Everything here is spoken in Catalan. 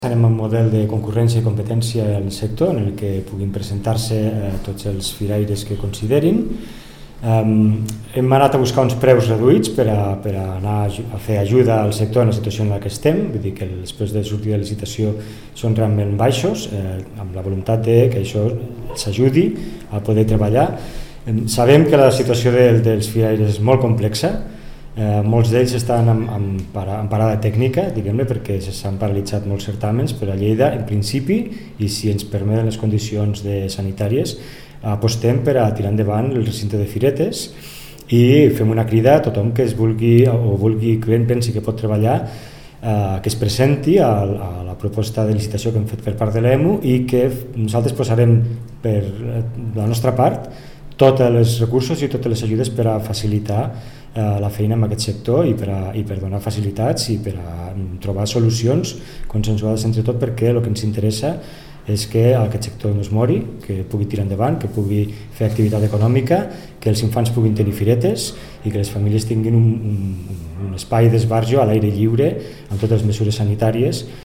Farem un model de concurrència i competència en el sector en el que puguin presentar-se tots els firaires que considerin. Hem anat a buscar uns preus reduïts per anar a fer ajuda al sector en la situació en la que estem, vull dir que els preus de sortida de licitació són realment baixos, amb la voluntat de que això s'ajudi a poder treballar. Sabem que la situació dels firaires és molt complexa. Molts d'ells estan en parada tècnica, diguem-ne, perquè s'han paralitzat molts certàmens, però a Lleida, en principi, i si ens permeten les condicions sanitàries, apostem per a tirar endavant el recinte de firetes i fem una crida a tothom que es vulgui que pensi que pot treballar, que es presenti a la proposta de licitació que hem fet per part de l'EMU i que nosaltres posarem per la nostra part tots els recursos i totes les ajudes per a facilitar la feina en aquest sector i per donar facilitats i per a trobar solucions consensuades entre tot, perquè el que ens interessa és que aquest sector no es mori, que pugui tirar endavant, que pugui fer activitat econòmica, que els infants puguin tenir firetes i que les famílies tinguin un espai d'esbarjo a l'aire lliure amb totes les mesures sanitàries